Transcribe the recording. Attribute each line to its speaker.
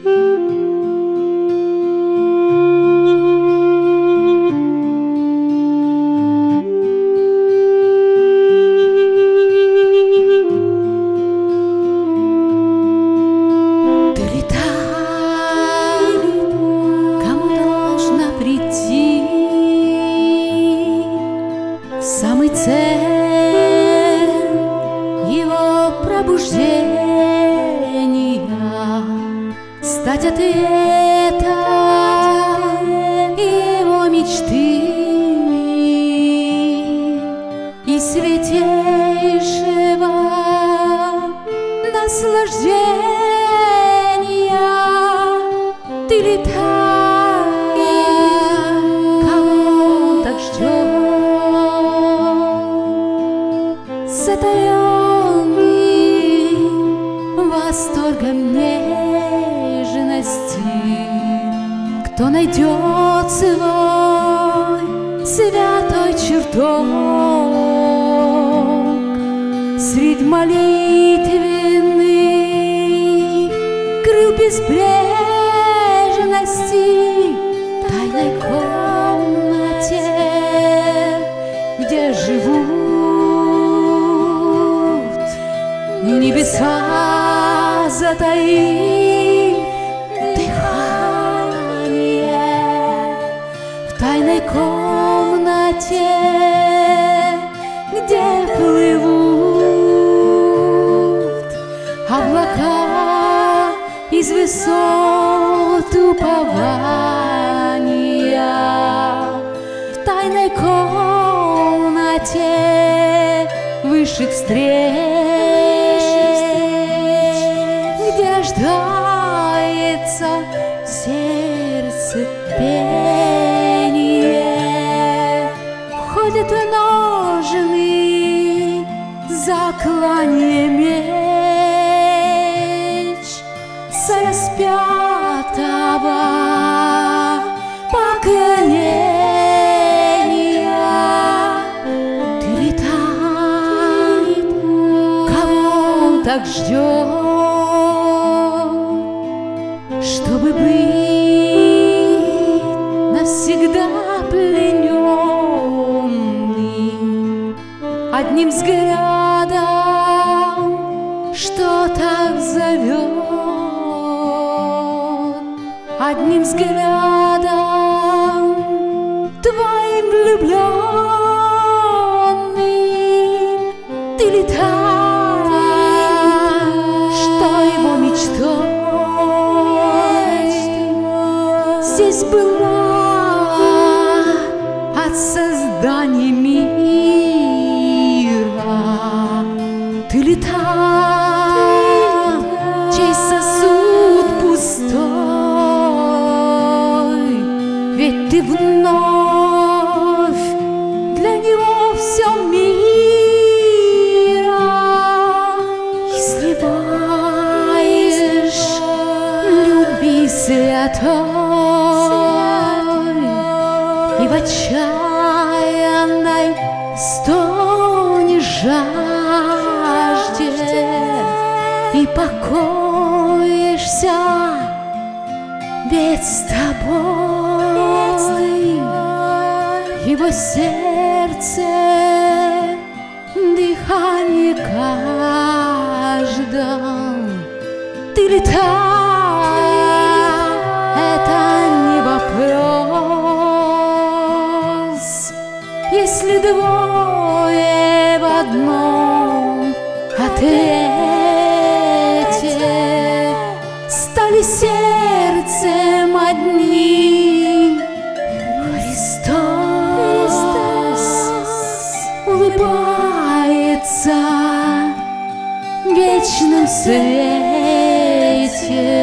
Speaker 1: Самый цель его пробуждения, стать ответом его мечты и святейшего наслаждения. Ты летаешь, кого он так ждет, затаённый восторгом нежности. Кто найдет свой святой чертог средь молитвенных крыл безбрежности, в тайной комнате, где живут небеса, затаив дыхание, в тайной комнате, где плывут облака из высот упования, в тайной комнате высших встреч, где рождается сердце пение, входит в ножны заклание меч сораспятого поклонения. Ты летает, кого он так ждет, чтобы быть навсегда плененным одним взглядом, что-то зовет, одним взглядом твоим влюбленным. Ты летаешь, что его мечтой здесь была от создания мира. Ты летаешь, чей сосуд пустой, ведь ты вновь для него все мира и сливаешь любви святой, и в отчаянной стоне жажде и покоишься, ведь с тобой его сердце, дыхание каждом. Ты летаешь, это не вопрос, если двое в одном ответе стали сердцем одним. Христос улыбается в вечном свете.